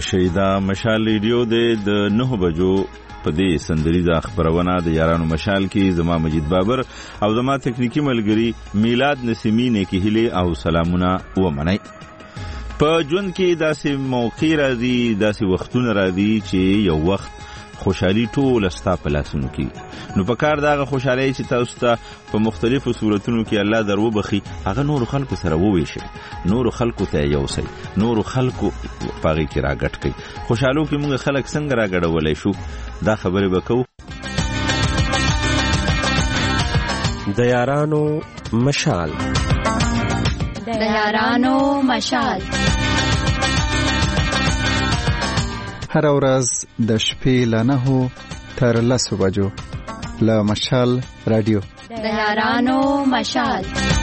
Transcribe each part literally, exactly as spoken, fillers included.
راشي دا مشال ریډیو د نه بجو په دې سندریزه خبرونه د یارانو مشال کې زما مجید بابر او زما تکنیکی ملګری میلاد نسیمینه کې هله او سلامونه و منئ. په ژوند کې داسې موقع راځي، داسې وختونه راځي چې یو وخت خوشحالي ټول ستا په لاسونو کې، نو په کار دغه خوشحالي چې تاسو ته په مختلفو صورتونو کې الله درو بخي هغه نور خلکو سره وویشي، نور خلکو ته یوسي، نور خلکو پاغي کې راګټ کوي. خوشحالو کې موږ خلک څنګه راګډولای شو دا خبره وکړو. د یارانو مشال د یارانو مشال هر ورځ د شپې له نهو تر لسو بجو له مشال رادیو د یارانو مشال.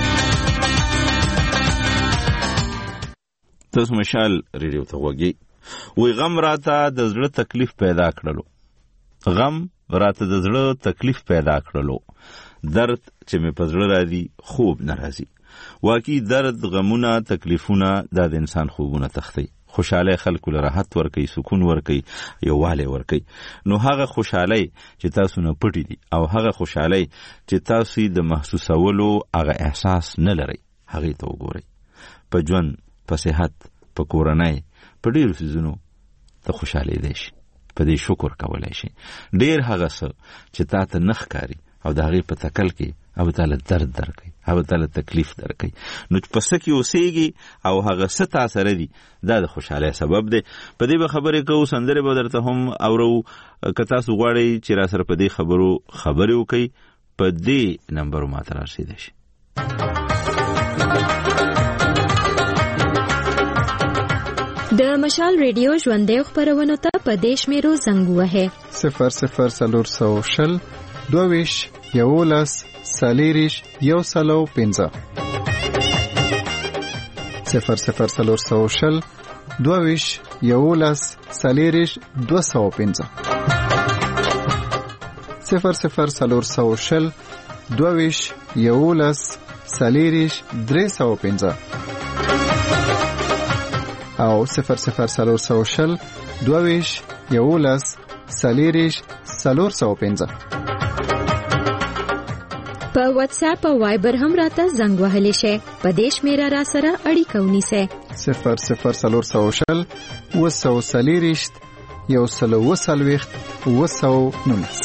تاسو مشال ریډیو ته وګورئ. وی غم راته د زړه تکلیف پیدا کړلو، غم راته د زړه تکلیف پیدا کړلو، درد چې مې په زړه راځي خوب ناراضي. واقعي درد، غمونه، تکلیفونه د انسان خوبونه تختی. خوشاله خلکو له راحت ورکي، سکون ورکي، یوواله ورکي. نو هغه خوشاله چې تاسو نه پټی دي او هغه خوشاله چې تاسو د محسوسولو هغه احساس نه لري، هغه ته وګورئ. په ژوند، په صحت، په کورنۍ، په ډیرو څیزونو ته خوشاله دي شي، په دې شکر کولای شي. ډیر هغه څه چې تاسو نه ښکاری او د هغه په تکل کې او تعالی درد درکې او تعالی تکلیف درکې، نو پس کې اوسېږي او هغه ستا سره دي، دا د خوشاله سبب دی. په دې به خبرې کوو، سندره به درته هم اورو. که تاسو غواړئ چې را سره په دې خبرو خبرې وکړئ، په دې نمبر ماته رارسیدئ شي. د مشال ریډیو ژوندۍ خبرونه ته په دې شمیرو زنګ وهه صفر صفر څلور سوه شل دوویش یولس سالیریش یو سلو پنځه صفر صفر څلور سوه شل دوویش یولس سالیریش دو سوه پنځه صفر صفر څلور سوه شل دوویش یولس سالیریش درې سوه پنځه او صفر صفر څلور سوه شل دوویش یولس سالیریش څلور سوه پنځه. په واتس اپ او وایبر هم راته زنګ وهلی شي. په دې شمیره را سره اړیکه ونیسئ. صفر صفر څلور سوه شل اوه سوه څلېرویشت یو سل اوه څلوېښت اوه سوه نولس.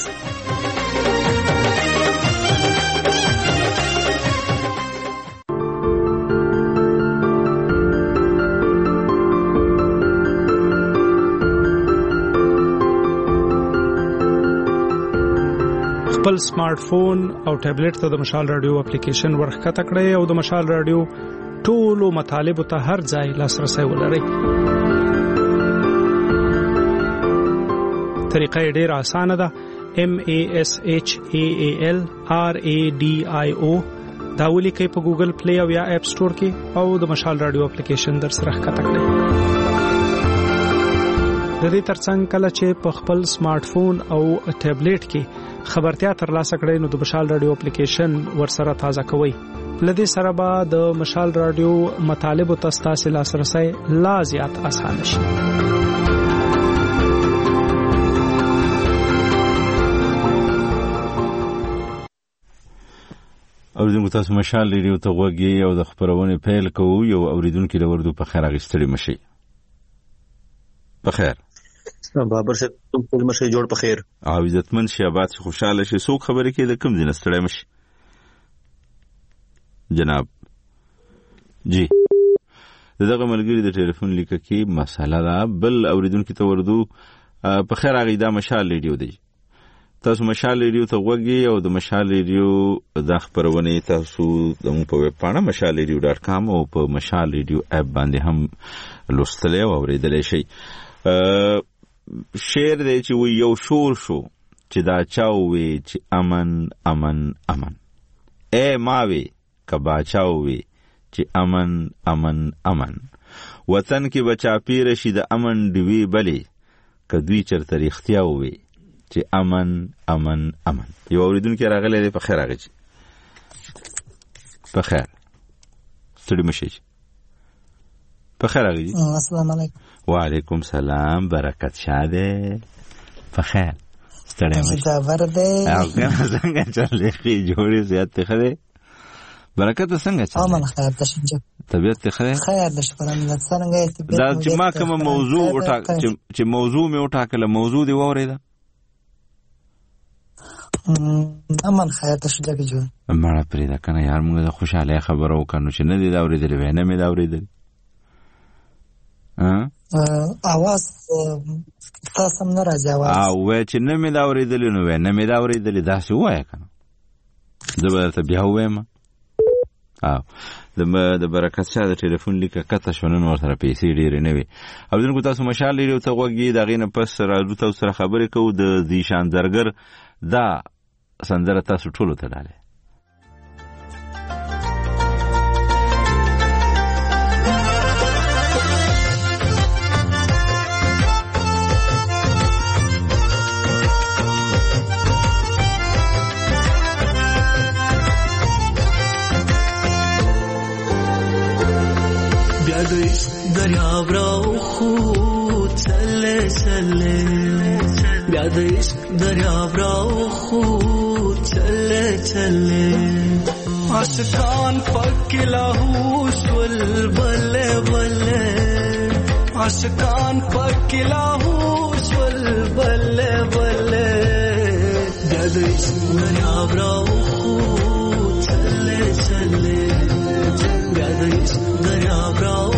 خپل سمارټ فون او ټابلیټ ته د مشال رادیو اپلیکیشن ورخکته کړئ او د مشال رادیو ټولو مطالبو ته هر ځای لاسرسی ولرئ. طریقه یې ډېره اسانه ده. M A S H A A L R A D I O دا ولیکئ په ګوګل پلی او یا اپ سٹور کې او د مشال رادیو اپلیکیشن در سره ښکته کړئ. د دې ترڅنګ کله چې په خپل سمارټ فون او ټابلیټ کې خبرتیا ترلاسه کړئ نو د مشال رادیو اپلیکیشن ورسره تازه کوئ. لدې سره به د مشال رادیو مطالب او تاسو لاسرسي لا زیات آسان شي. او زموږ تاسو مشال ریډیو ته وګورئ او د خبرونه پیل کوو. یو اوریدونکو د وردو په خیر اغستړي مشي. په خیر بابر سے تم خپل مشه جوړ په خیر او عزتمن شي، آباد شي، خوشاله شي. څوک خبرې کوي د کوم دین ستړی مشي جناب؟ جی دغه ملګری د ټلیفون لیکه کې مساله ده. بل اوریدونکو ته وردو په خیر هغه د مشال ریډیو دی. تاسو مشال ریډیو ته وګورئ او د مشال ریډیو د خبرونه تاسو د مو په ویب پاڼه مشال ریډیو ډاټ کام او په مشال ریډیو اپ باندې هم لوستلی او اوریدلی شئ. شعر دی چې وی یو شور شو چې دا چاوي چې امن امن امن، اے ماوي کبا چاوي چې امن امن امن، وطن کې بچا پیر شي د امن دیوی بلی کدوی چرته رښتیا وي چې امن امن امن. یو اوریدونکو راغلی دی. په خیر راغی. په خیر ستړي مشي. په خیر راغلی. السلام علیکم. وعلیکم سلام. برکت شاده. په خیر. ستړی مشه. خبر ده. او کنه څنګه چلې خې جوړې زیات ته خره. برکت څنګه چلې؟ امن خیر ته شنجه. طبیعت ته خره؟ خیر د شکر الله څنګه طبیعت. دا چې ما کوم موضوع وټاک چې موضوع مې وټاکله موضوع دی وورېده. امن خیر ته شنجه جوړ. مړه پرې دا کنه یار موږ د خوشاله خبرو کنو چې نه دی دا اورېدلې وې نه مې دا اورېدلې. ها اواز تاسو هم نه راځي اواز او وای چې نه مې دا اورېدلې نو وای نه مې دا اورېدلې دا څه وای کنه زه به ته بیا وایم. او د د برکت شاه د ټلیفون لیکه کته شونن ورته پیسې ډېرې نه وي. او دغه تاسو مشال لري ته وګي دا غینه پس راځو تاسو سره خبرې کوو د ذیشان زرګر دا سندره تاسو ټولو ته لاله. دریاب را خود چله چله بیاد عشق دریاب را خود چله چله عاشقان پک لاهوش ول بله بله عاشقان پک لاهوش ول بله بله بیاد عشق دریاب را خود چله چله بیاد عشق دریاب را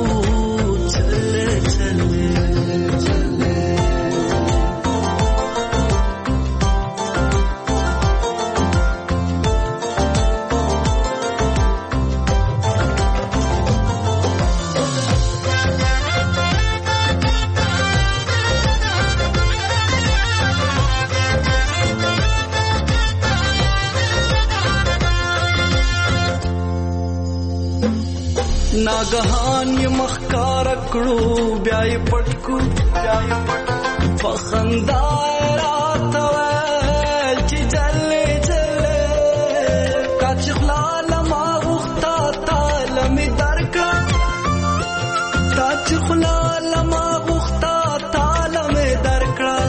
ناګهان یې مخکار کړو بیا یې پټ کو بیا یې پټ په خندا راته ویل چې جلې جلې کاچ خلال ما غوښتا تاله مې درکړه کاچ خلال ما غوښتا تاله مې درکړه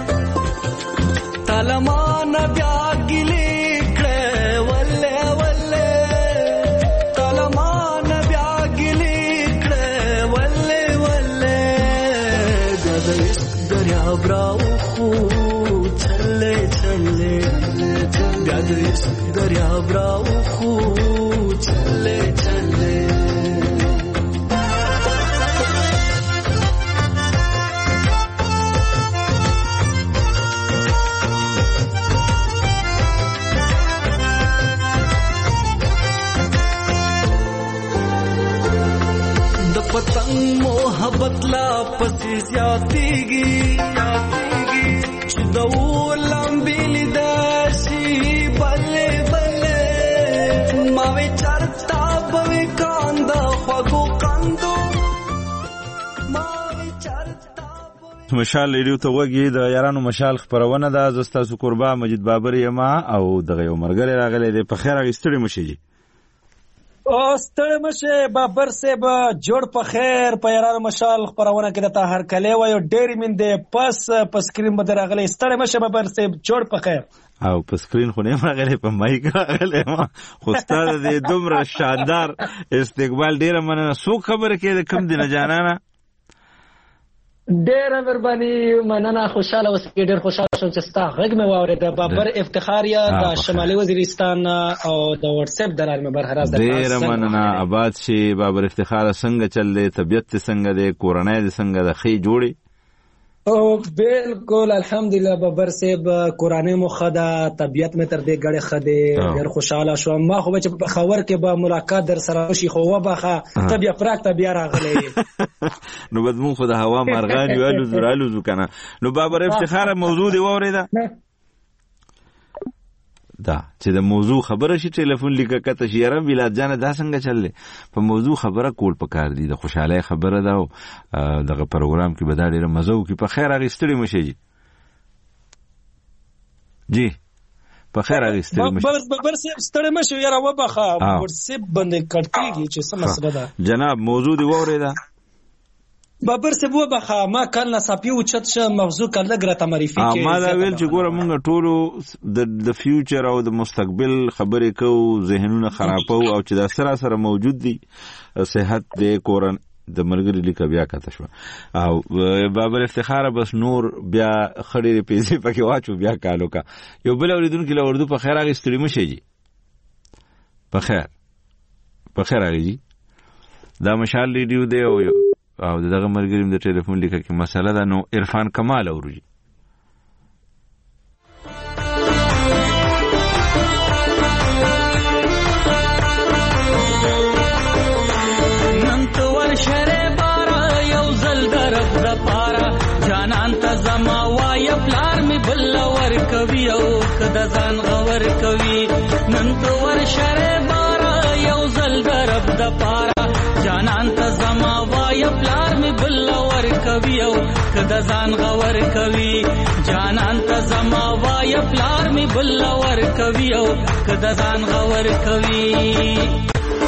تاله ما نه بیا ګیلې براو خو چلے چلے بیاد عشق دریا براو خو چلے چلے د پتنګ محبت لا پسې زیاتېږي چې د ولمبې لیداشي بلې بلې ما وې چرتا به کاندا خوږو کاندو ما وې چرتا مشال لري ته وګي د یارانو مشال خبرونه ده. زه ستاسو قربا مجید بابر یم او دغه یو مرګره راغلی دی. په خیر غستړي مشي او ستړی مشه بابر صاحب جوړ په خیر په یارانو مشال خبرونه کې د هر کله وایو ډېری من دی پس په سکرین باندې راغلی. ستړی مشه بابر صاحب جوړ په خیر. او په سکرین خو نه راغلی په مایک راغلی ما خو ستاسو د دومره شاندار استقبال ډیره مننه. سو خبره کې د کم دینه جانانه ډېر مهرباني مننه. خوشاله اوسئ. ډېر خوشاله شوم چې ستا غږ مې واورېد. بابر افتخاریا د شمالي وزیرستان او د واتس اپ د لارې مې برخراز ده. ډېر مننه. آباد شي بابر افتخار. څنګه چل دی؟ طبیعت څنګه دی؟ کورنۍ دې څنګه ده؟ خې جوړي او بالکل الحمدلله بابر صاحب کورانه مو خدا طبیعت مې تر دې غړې خده ډېر خوشاله شوم. ما خو به په خبر کې به ملاقات در سره شي خو وبخه طبيعه پراک طبيعه راغلي نو بدمون خو د هوا مرغان یو زرالو زو کنه. نو بابر افتخار موضوع دی وریدا دا چې د موضوع خبره شي ټلیفون لیکه کته شي یاره ولادت جان دا څنګه چللې په موضوع خبره کول پکار دي. د خوشاله خبره دا دغه پروګرام کې به دا ډیره مزه وکي. په خیر اغستړي مشه جی جی په خیر اغستړي مشه بابر صاحب ستړي مشه یاره وبخه ورسې باندې کټکیږي چې څه مسله ده. جناب موضوع دی وریدا بابر سے بو بخا ما کال نصافي او چت ش موضوع کله ګرته معرفي کې ما دا ویل چې ګوره مونږ ټولو د د فیوچر او د مستقبل خبرې کوو ذهنونه خرابو او چې دا سره سره موجود دي صحت د کورن د مرګري لیکه بیا کته شو او بابر افتخار بس نور بیا خړې پیسې پکې واچو بیا کالو کا یو بل اوریدونکو له اردو په خیر هغه ستړي مشي جی په خیر په خیر هغه جی دا مشال ریډیو دی او او دغه مرګریم د ټلیفون لیکه کې مسله ده نو عرفان کمال اوري نن تو ورشره بارا یو زل درب د پارا جانان ته زما وای پلار می بل ور کوي او کده ځان غور کوي نن تو ورشره بارا یو زل درب د پارا جانان ته زما وای پلار می بل ور کوي او کده ځان غور کوي جانان ته زما وای پلار می بل ور کوي او کده ځان غور کوي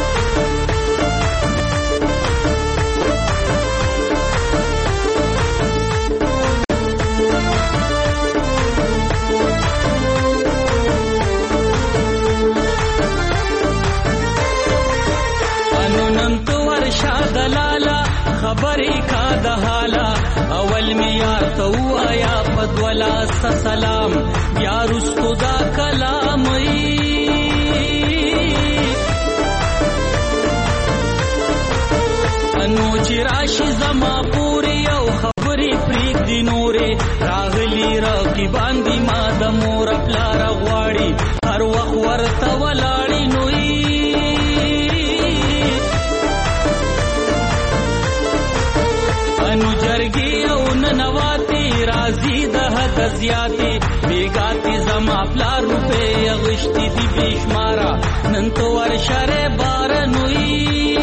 خبرې کا د حالا اول می یار تو آیا پدولا سلام یا رستو دا کلام انو چې راشي زما پوری او خبرې پریک دی نورې راغلی راکی باندې ما د مور پلار غواړي هر وخت ورته ولاړی نوې انو جرګي او ننواتی رازي د حد زیاتی بیګاتی زما پلار روپے غشتي دي بشمارا نن تو ورشره بار نوئی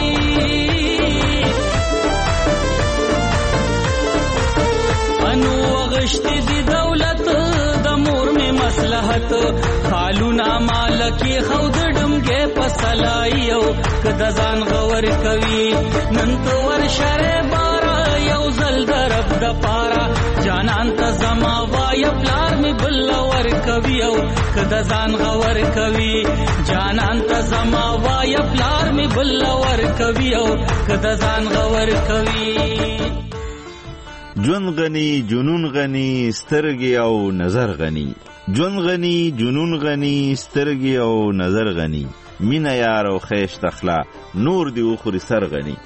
انو غشتي دي دولت د مور می مصلحت خالونا مالکی خود ډمګه پسلایو کدا ځان غور کوي نن تو ورشره بار یو زل درب د پارا جانان ته زما وای پلار می بل ور کوي او کدا ځان غور کوي جانان ته زما وای پلار می بل ور کوي او کدا ځان غور کوي جون غنی جنون غنی سترګي او نظر غنی جون غنی جنون غنی سترګي او نظر غنی مینا یار او خیش تخلا نور دی او خوري سر غنی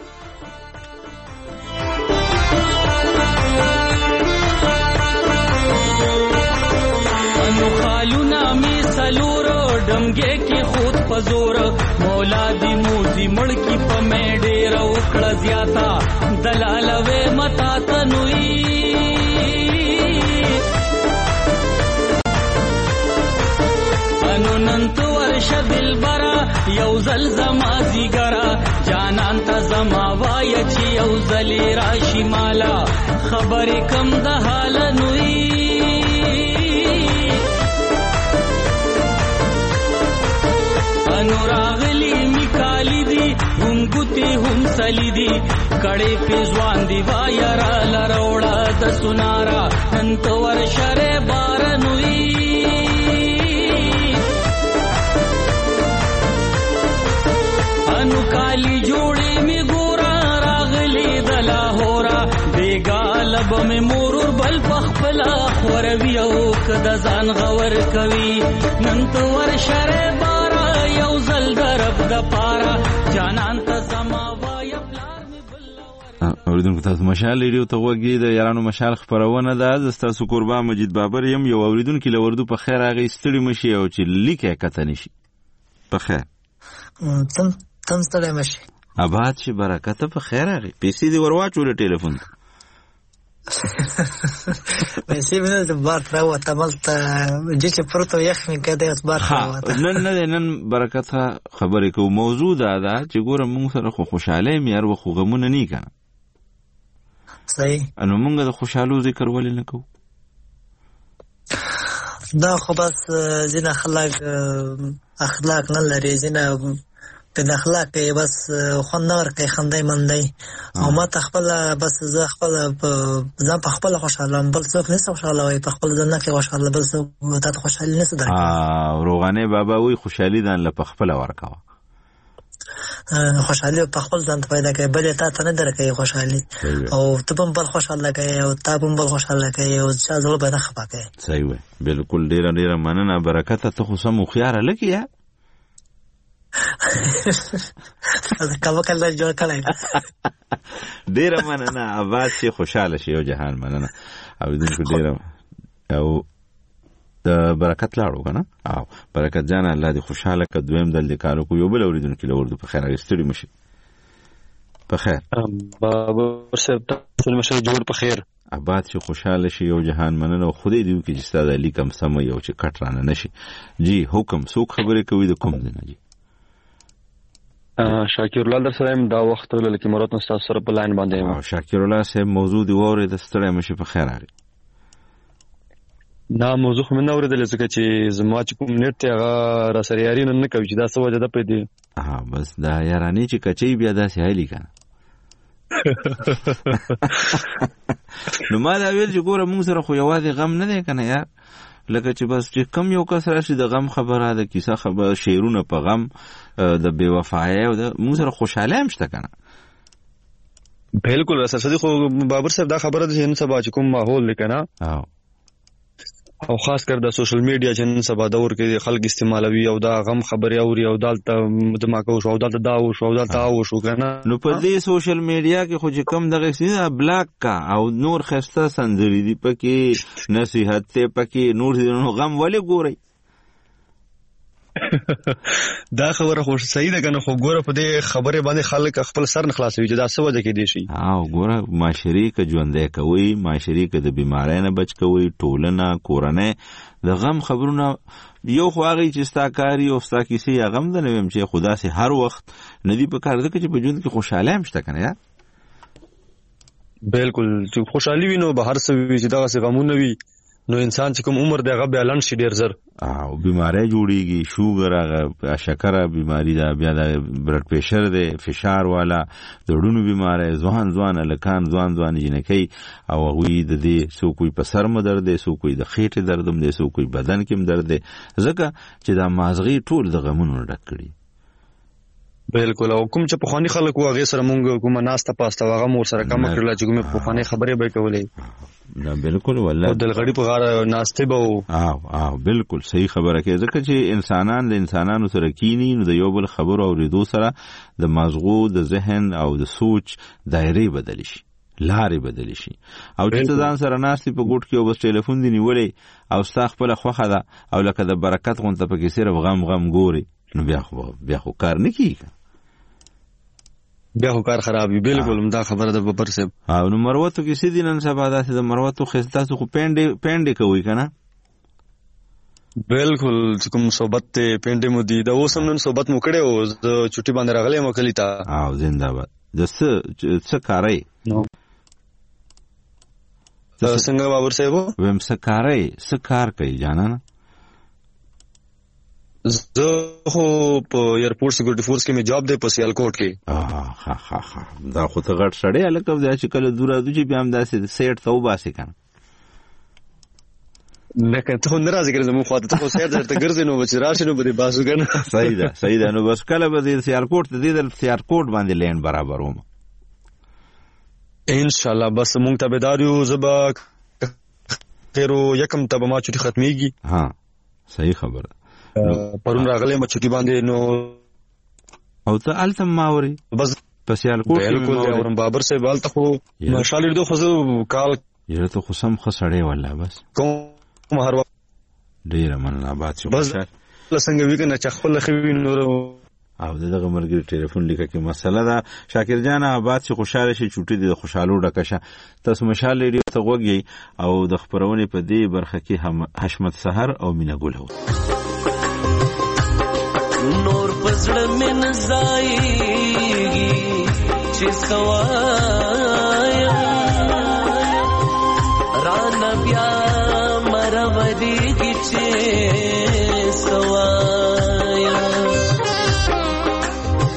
ډمګه کې خود پزور مولا دی موزي مړکی په مې ډېر وکړه زیاتا دلال و متا تنوي انو ننت ورش دلبرا یو زل زما زیګرا جانان ته زما وای چې یو زل راشي مالا خبرې کم د حال نوي انو راغلی میکالی دی هم گوتی هم سلی دی کڑی پیزوان دی وایرا لروڑا د سنارا انتو ورشر بارنوی انو کالی جوڑی می گورا راغلی دلا ہورا بیگا لب می مورور بل پخپلا خوروی او کدا ځان غور کوي ننتو ورشر یو زل درب د پارا جانان ته زما وای پلار می بل اوریدونکو تاسو مشال ریډیو ته وګورئ د یارانو مشال خبرونه ده تاسو قربان مجید بابر يم یو اوریدونکو له وردو په خیر هغه ستړي مشي او چې لیکه کته نشي په خیر تم تم ستړي مشي آباد شي برکت په خیر هغه پیسې دی ورواچو له ټلیفون پیسې مینه د بار راو تملت چې پروتو یخ می کده اس بار راو نن نن نن برکت خبرې کو موضوع ده دا چې ګوره موږ سره خو خوشاله مې ار خو غمونه نه کنه صحیح انو موږ د خوشالو ذکر ولې نه کوو دا خو بس ځینې خلک اخلاق نه لري ځینې په اخلاق کې بس خوندور کې خندای مندای او ما تخپل بس زه خپل ځان په خپل خوشاله بل څوک نه خوشاله وي په خپل ځان کې خوشاله بل څوک ته خوشاله نه صدر اه روغانه بابا وی خوشالي دان له په خپل ورکاوه خوشحالي په خپل ځان پیدا کوي بل ته ته نه درکې خوشحالي او ته هم بل خوشاله کوي او ته هم بل خوشاله کوي او چې ځل به نه خپه کوي صحیح وي بالکل ډیر ډیر مننه برکت ته خو سم خيار لکه کله کله جوړ کړای ډیر مننه اواز شي خوشاله شي او جهان مننه او دې ډیر او د برکت لاړو کنه او برکت جان الله دې خوشاله ک دویم دل دې کارو کو یو بل اوریدونکو لورد په خیر استړي مشي په خیر بابا صاحب تاسو مشه جوړ په خیر آباد شي خوشاله شي او جهان مننه خدای دې کې چې ستاسو علی کم سم یو چې کټ رانه نشي جی حکم سو خبره کوي د کوم دی نه جی شاکر الله در سره دا وخت ولکه مراد نو تاسو سره په لاین باندې او شاکر الله صاحب موضوع دی وره د ستړي مشي په خیر اړي دا موضوع خو نه اوریدل ځکه چې زما چې کوم نیټ ته هغه را سره یاري نه کوي چې دا څه وجه ده په دې ها بس دا یارانی چې کچې بیا داسې هلي کنه نو ما دا ویل چې ګوره موږ سره خو یوازې غم نه دی کنه یار لکه چې بس چې کم یو کس راشي د غم خبره ده کیسه خبره شعرونه په غم د بے وفایۍ او د موږ سره خوشاله هم شته کنه بالکل اساسي خو بابر صاحب دا خبره ده چې نن سبا چې کوم ماحول لیکنه او او خاص کر د سوشل میډیا چې نن سبا دور کې خلک استعمالوي او دا غم خبري اوري او دالته دماغه شو او دالته دا او شو او دالته او شو کنه نو په دې سوشل میډیا کې خو چې کم دغه سیده بلاک کا او نور خسته سندري دی پکې نصيحت ته پکې نور نو غم ولې ګوري دا خبره خو صحیح ده کنه خو ګوره په دې خبره باندې خلک خپل سر نه خلاصوي چې دا څه وجه کې دي شي او ګوره معاشري کې ژوندې کوي معاشري کې د بیمارۍ نه بچ کوي ټولنه کورنۍ د غم خبرونه یو خو هغه چې ستا کاری او ستا کیسې یا غم ده نویم چې خدا سي هر وخت ندی په کار ده چې په ژوند کې خوشاله هم شته کنه یا بالکل چې خوشحالي وي نو به هر څه وي چې دا څه غمونه وي نو انسان چې کوم عمر دی هغه بیلانس شي ډیر زر او بیماری جوړیږي شوګر هغه شکر بیماری دا بیا د بلډ پریشر دی فشار والا د ډونو بیماری ځوان ځوان لکان ځوان ځوان جنکی او غوی د دې سو کوئی په سر مو درد دی سو کوئی د خېټه دردم دی سو کوئی بدن کې درد دی ځکه چې دا مازغي ټول د غمونو ډک کړي بالکل او کوم چې په خواني خلک واغې سره مونږ کومه ناسته پاسته واغه مور سره کم کړل چې کومه په خواني خبرې به کولې نه بالکل والله د غړي په غاره ناسته به او او بالکل صحیح خبره کې ځکه چې انسانان د انسانانو سره کینی نو د یو بل خبرو اوریدو سره د مازغو د ذهن او د سوچ دایره بدلی شي لارې بدلی شي او چې ځان سره ناشتي په ګوټ کې او بس ټلیفون دی نیولې او ستا خپل خوخه ده او لکه د برکت غونته پکې صرف غم غم ګوري نو بیا خو بیا خو کار نه کیږي بیا خو کار خراب وي بالکل دا خبره ده ببر صاحب او نو مروتو کې سیدی نن سبا داسې د مروتو خستاسو خو پینډې پینډې کوي کنه بالکل کوم صحبت ته پینډې مو دي دا اوسم نن صحبت مو کړي او چټي باندې راغلې مو کلی تا او زنده‌باد د څه څه کاري نو څنګه بابر صاحب ویم څه کاري څه کار کوي جانانه زه خو په ایرپورټ سکیورټي فورس کې مې جاب دی په سیالکوټ کې ها ها ها دا خو ته غټ سړی الکه دا چې کله دورا دوی بیا هم داسې سیټ ته وباسي کنه لکه ته ناراضه کړې زمو خواته ته سیټ درته ګرځې نو چې راشي نو به باسو کنه صحیح ده صحیح ده نو بس کله به د سیالکوټ ته د سیالکوټ باندې لین برابر وم ان شاء الله بس مونږ ته بداریو زبا خیرو یکم ته به ما چټي ختميږي ها صحیح خبره پرون راغله ما چټي باندې نو او ته التم ماوري بس پسیال کوټ بالکل اورم بابر صاحب والته خو ماشالله دو خو کال یره ته خو سم خسړې والله بس کوم هر وخت ډیر مننه بات شو بس څنګه وی کنه چې خپل خوي نور او دغه مرګ ټلیفون لیکه کې مسله ده شاکر جان آباد چې خوشاله شي چوټي د خوشالو ډکشه تاسو مشال لري ته وګي او د خبرونه په دې برخه کې حشمت سحر او مینا ګل هو نور پزړه من زایږي چې سوایا ران بیا مرودي چې سوایا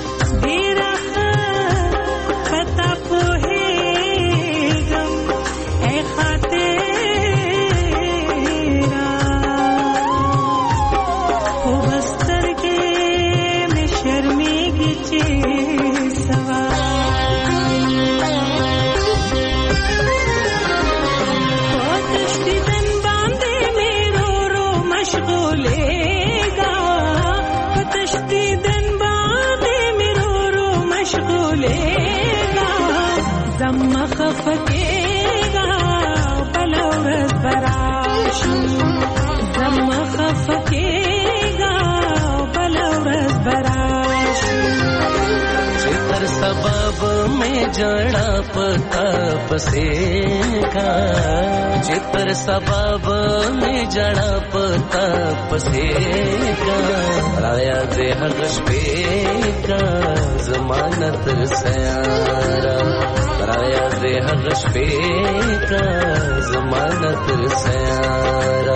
راشي زما خفکیگا بل ورځ براشي چې تر سبب مې جړا پتا پسې کا چې تر سبب مې جړا پتا پسې کا رایا دې هغه شپې کا زمانه تر سیارا رایا دې هغه شپې کا زمانه تر سیارا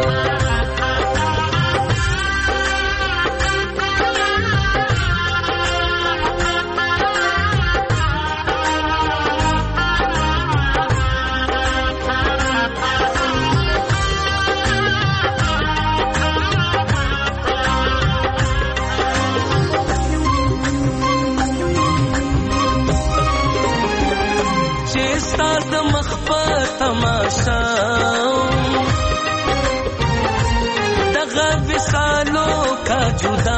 دغه وسالو کا جدا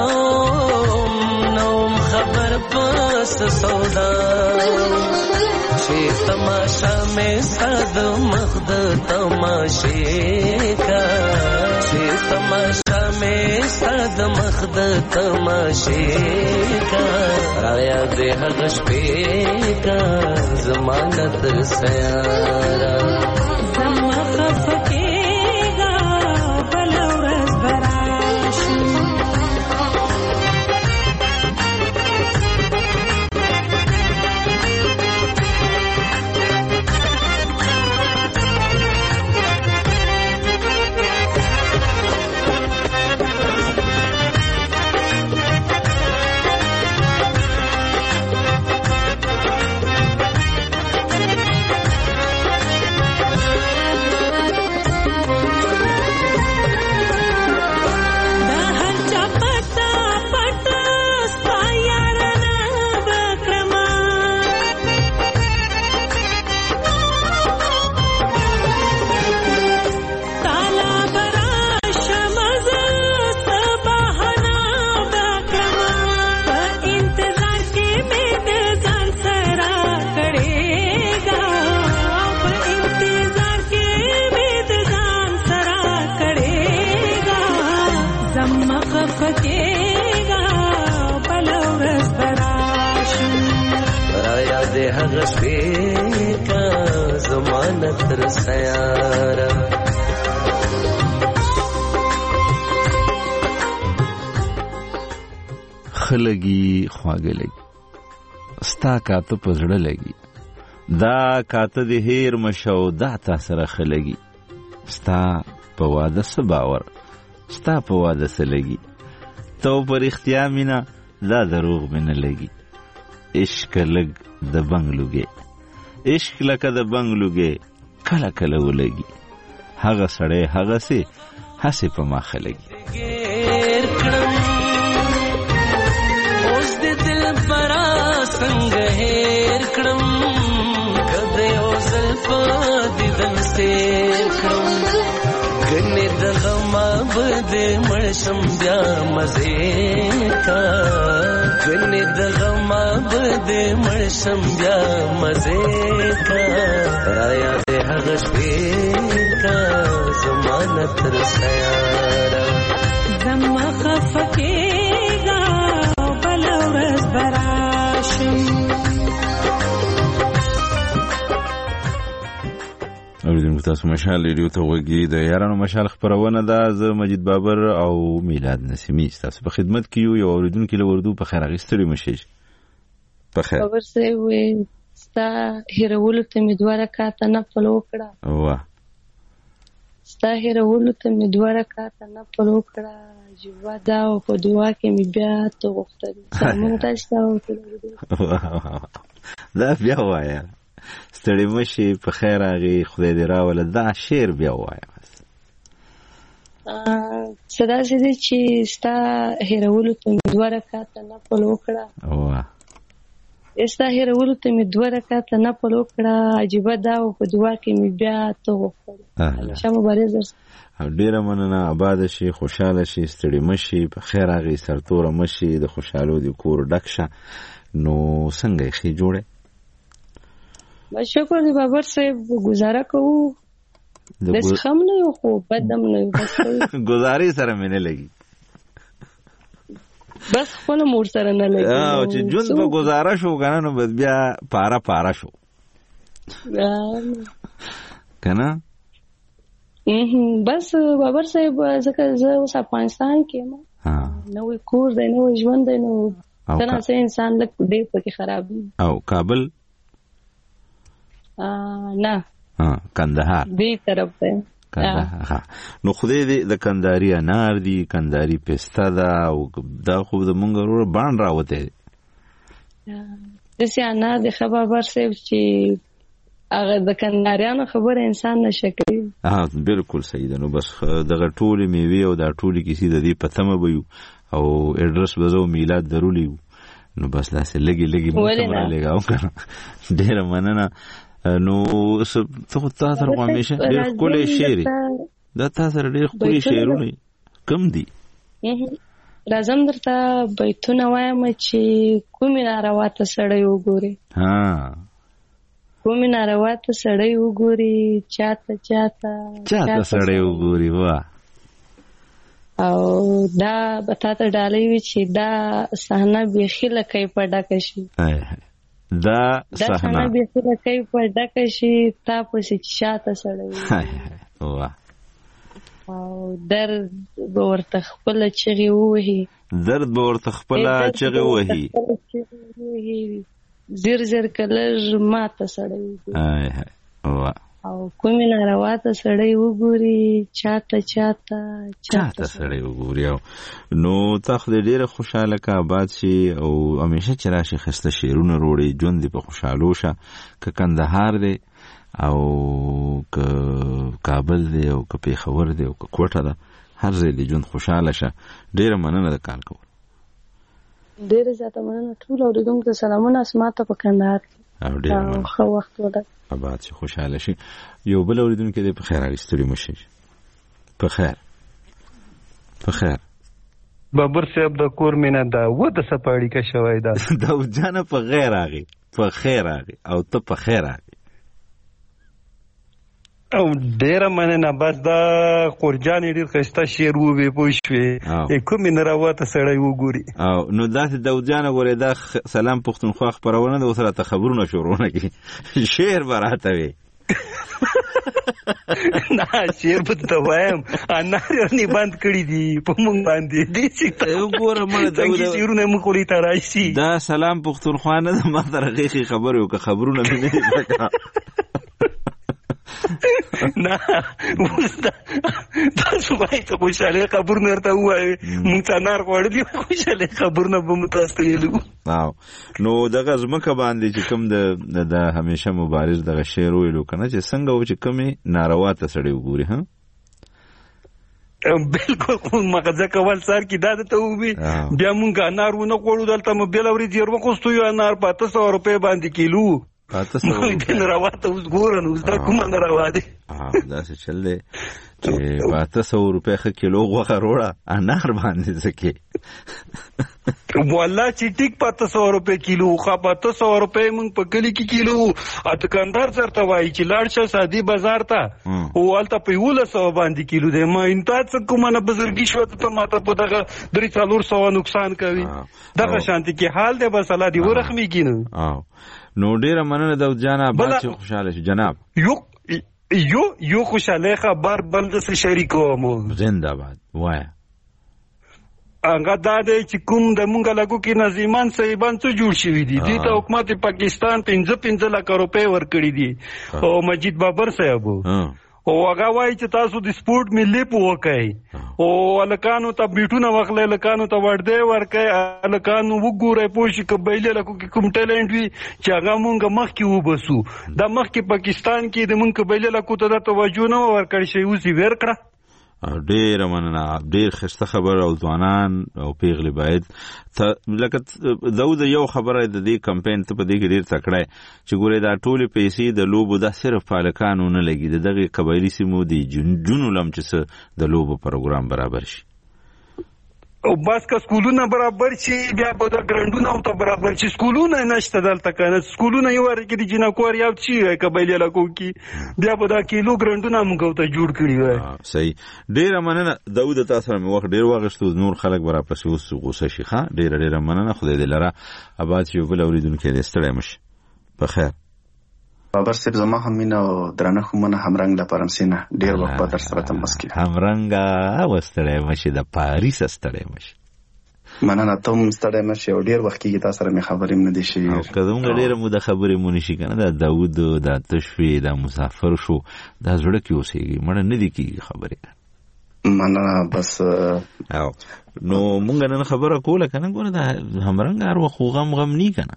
نوم خبر پس سودا چې تماشا میں صد مخد تماشے کا چې تماشا میں صد مخد تماشے کا رایا دې هغه شپې کا ضمانت سیارا زما خفکیگا بل ورځ براشي هغه شپې کا زمانه تر سیاره خلګي خواږه لګي ستا کاته پزړه لګي دا کاته د هیر مشو دا تاسره خلګي ستا په واده سباور ستا په واده سلګي تو پر اختیا مینا لا دروغ من لګي عشق لګ د بنگلوګي عشق لکه د بنگلوګي کله کله ولګي هغه سړی هغه سي هسي په ما خلګي اوس د دل پرا څنګه هیر کړم کده اوسل په دې سیر کړم ګنې د غم بد مرشم بیا مزه کا ګنې د غم بد مرشم بیا مزه کا رایا دې هغه شپې کا زمانه تر سیاره زما خفکیگا بل ورځ براشي اوریدونکو تاسو مشال ریډیو ته وګورئ د یارانو مشال خبرونه ده زه مجید بابر او میلاد نسیمی تاسو په خدمت کې یو یو اوریدونکو له وردو په خیر اغستړي مشي په خیر خبر سه وې ستا هیرولو ته می دوه رکعات نه پلو کړه واه ستا هیرولو ته می دوه رکعات نه پلو کړه جوا دا او په دعا کې می بیا ته غوښتل سمون تاسو دا بیا وایا ستړي مشي په خیر اغي خدای دې راول دا شعر بیا وایا بس صدا دې چې ستا هیرولو ته می دوه رکعات نه پلو کړه واه استا هیرولو ته می دوه رکعات نه پلو کړه عجیب دا او په دعا کې می بیا ته غوښتل شمه مبارز ډیره مننه آباد شي خوشاله شي ستړي مشي په خیر اغي سرتور مشي د خوشالو د کور ډکشه نو څنګه یې جوړه شکر دی بابر صاحب گزاره کوو بس خم نه یو خو بدم نه یو بس گزارې سره مې نه لګي بس خپل مور سره نه لګي او چې جون په گزاره شو کنه نو بس بیا پارا پارا شو کنه بس بابر صاحب ځکه زه اوس افغانستان کې یم نوې کور دی نوې ژوند دی نو څنګه چې انسان لږ ډېر پکې خراب دی. او کابل نه کندهار دې طرف دی کندهار. نو خدای دې د کندهاري انار دي کندهاري پسته ده او دا خو د مونږ ورور باندې راوته دسي انار د خبر صاحب چې هغه د کندهاریانو خبره انسان نشه کوي. ها بالکل صحیح ده. نو بس دغه ټولې میوې او دا ټولې کیسې د دې پتمه بيو او اډرس بزو میلاد ضروري نو بس لاسه لګي لګي مو سره لګاو کنه ډېر مننه. نو څه څه تر همیشه ډېر کولې شعر دا تاسو ډېر کولې شعرونه کم دي. لازم درته بیتونه وایم چې کومې نارواته سړی وګوري ها کومې نارواته سړی وګوري چاته چاته چاته سړی وګوري وا او دا بتا ته ډالۍ وی چې دا صحنه بیخي لکه په ډکه شي دا صحنه بیخي لکه په ډکه شي تاسو چې چاته سړی وا او درد ورته خپل چغي وهي درد ورته خپل چغي وهي زیر زیر کلر ماته سړی وا او کومې نارواته سړی وګوري چاته چاته چاته سړی وګوري. نو تاسو ډیره خوشاله کا آباد شي او همیشه چې راشي خسته شیرونه وروړي ژوند دې په خوشاله شه ک کندهار دی او ک کابل دی او ک پیښور دی او ک کوټه ده هر ځای دې ژوند خوشاله شه. ډیره مننه د کال کول ډیره زیاته مننه ټول اوریدونکو سلامونه اسماته په کندهار او ډیره خو وخت ودا آباد شي خوشاله شي. یو بل اوریدونکو دې په خیر اړستوري مشي په خیر په خیر بابر صاحب د کور مینا دا و د سپاړی کا شوی دا دا جانه په غیر اغي په خیر اغي او ته په خیر اغي او ډیره مننه. بس دا قرجان ډیر خسته شعر و به پوښوي کوم نه راوته سړی وګوري او نو داسې داودجان غوړې دا سلام پښتونخوا خبرونه د وسره ته خبرونه شروع نه کی شعر براته وي نه شعر په تو وایم انار نه بند کړی دی په مونږ باندې دې چې وګوره مړ دا شعرونه مو کولی تراشي دا سلام پښتونخوا نه ما درغه خبر یو که خبرونه مې نه پکا نه تاسو باید خوشاله خبرونه ورته وایي مونږ ته نار غوړې خوشاله خبرونه به مو تاسو ته ویلو. نو دغه ځمکه باندې چې کوم د د همیشه مبارز دغه شعر ویلو کنه چې څنګه و چې کومې ناروا ته سړی وګوري ها بالکل مغزه کول سر کې دا ته وبي بیا مونږ انار ونه غوړو دلته مو بل اوري ډیر وکوستو یو انار په اته سوه روپے باندې کیلو پاته سو دین راوته اوس ګورن اوس دا کومه نه راوته ها دا څه چل دی چې پاته سو روپے خ کیلو غوخه روړه انار باندې ځکه والله چې ټیک پاته سو روپے کیلو خو پاته سو روپے مونږ په کلی کې کیلو ا دکاندار چرته وای چې لاړ شه سادي بازار ته او الته په یوله سو باندې کیلو دی ما انتات کومه نه بزرګي شو ته ماته په دغه درې څلور سو نقصان کوي دغه شانتي کې حال دی بس الله دی ورخمي کینو نو ډیره مننه د جناب چې خوشاله شي جناب یو یو یو خوشاله خبر بل د شریکو مو زنده باد وای هغه دا دی چې کوم د مونږ لګو کې نظیمان صاحبان څه جوړ شوی دي دې ته حکومت پاکستان پنځه پنځه لک روپے ورکړي دي او مجید بابر صاحب او هغه وایي چې تاسو د سپورت ملي په وکای او الکانو ته بیٹونه وخلې الکانو ته ورده ورکای الکانو وګورای پوښي کبایله لکو کې کوم ټیلنټ وي چې هغه مونږ مخ کې وبسو د مخ کې پاکستان کې د مونږ کبایله لکو ته د توجه نه ورکړ شي اوسې ورکړه. ډیر مننه ډیر خسته خبر او ځوانان او پیغلی باید لکه زو د یو خبره د دې کمپاین ته په دې کې ډیر تکړه چې ګوره دا ټول پیسې د لوبو د صرف پالکانو نه لګي دغه قبایلی سیمو دي جنونو لم چې د لوبو پروګرام برابر شي او بس که سکولونه برابر شي بیا به د ګرانډونه او ته برابر شي سکولونه نشته دلته کنه سکولونه یو ور کې د جنکو یاد شي قبایلی علاقو کې بیا به د کیلو ګرانډونه موږ ته جوړ کړی وای. صحیح ډیره مننه داوود تاسو سره مې وخت ډیر واغښتو نور خلک برا پسې اوس غوسه شي ښه ډیره ډیره مننه خدای دې لره اباد شي بل اوریدونکو دې ستړی مش په خیر. بابر صاحب زما هم مینه او درنه خو منه همرنګ لپاره سینه ډیر وخت په در سره تم مسکی همرنګ واستړی مشه د پاریس ستړی مشه مننه تم ستړی مشه او ډیر وخت کې تاسو سره مې خبرې نه دي شي او کله ډیر مو د خبرې مونږ شي کنه د داوود د تشوی د مسافر شو د زړه کې اوسېږي مړ نه دي کی خبرې مننه بس او نو مونږ نن خبره کوله کنه ګوره د همرنګ هر وخت غم غم نی کنه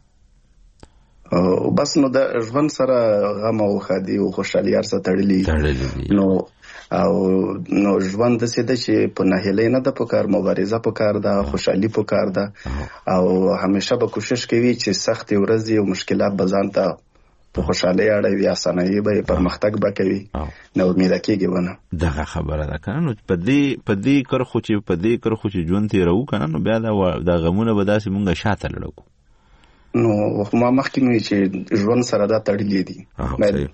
او بس نو د ژوند سره غم او خادي او خوشحالي هر څه تړلي نو او نو ژوند د سیده چې په نهیلې نه د پکار مبارزه پکار ده خوشحالي پکار ده او همیشه به کوشش کوي چې سخت ورځې او مشکلات بزان ته په خوشحالي اړوي اسانه به پرمختګ به کوي نو امید کېږي ونه دغه خبره ده کنه نو په دې په دې کر خو چې په دې کر خو چې ژوند تی راو کنه نو بیا د غمونه به داسې مونږه شاته لړو نو ما مخکې نو چې ژوند سره دا تړلې دي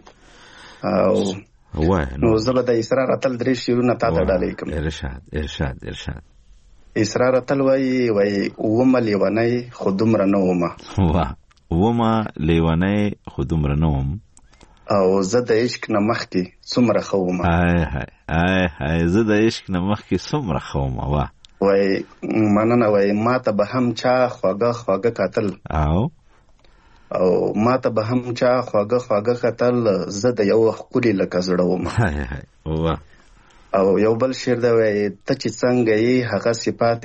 او وای نو زه د اسرار اتل درې شیرونه تا ته ډالې کوم ارشاد ارشاد ارشاد اسرار اتل وای وای ومه لیونی خودمره نه ومه وا ومه لیونی خودمره نه وم او زه د عشق نه مخکې څومره ښه ومه آی هاي آی هاي زه د عشق نه مخکې څومره ښه ومه وا وای مننه وای ما ته به هم چا خواږه خواږه کتل او او ما ته به هم چا خواږه خواږه کتل زه د یو ښکلي لکه زړه وم وا او یو بل شعر دی وای ته چې څنګه یې هغه صفات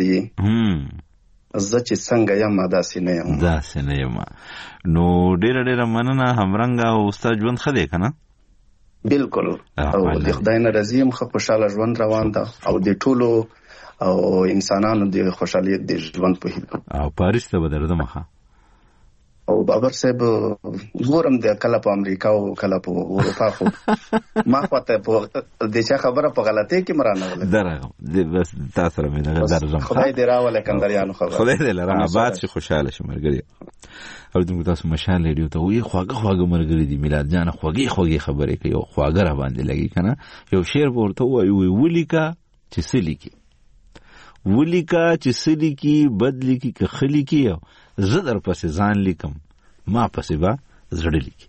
یې زه چې څنګه یم داسې نه یم داسې نه یم نو ډېره ډېره مننه همرنګه او ستا ژوند ښه دی که نه بلکل او د خدای نه راضي یم ښه خوشحاله ژوند روان ده او د ټولو او انسانانو د خوشحالي د ژوند په هیله او پاریس ته به درځم ښه او بابر صاحب ګورم د کله په امریکا او کله په اروپا خو ما خواته په د چا خبره په غلطۍ کې مرانه ولا درغه بس تاسو سره مې نه درځم خدای دې راوله کندریانو خبره خدای دې لره آباد شي خوشاله شي مرګري او دغه تاسو مشال لري ته وي خواږه خواږه مرګري دي میلاد جان خواږه خواږه خبرې کوي او خواږه را باندې لګي کنه یو شعر ورته وي ولیکا چې سلی کی ولیکا چې سلی کی بدلی کی که خلی کی زه در پسې ځان لیکم ما پسې به زړه لیکي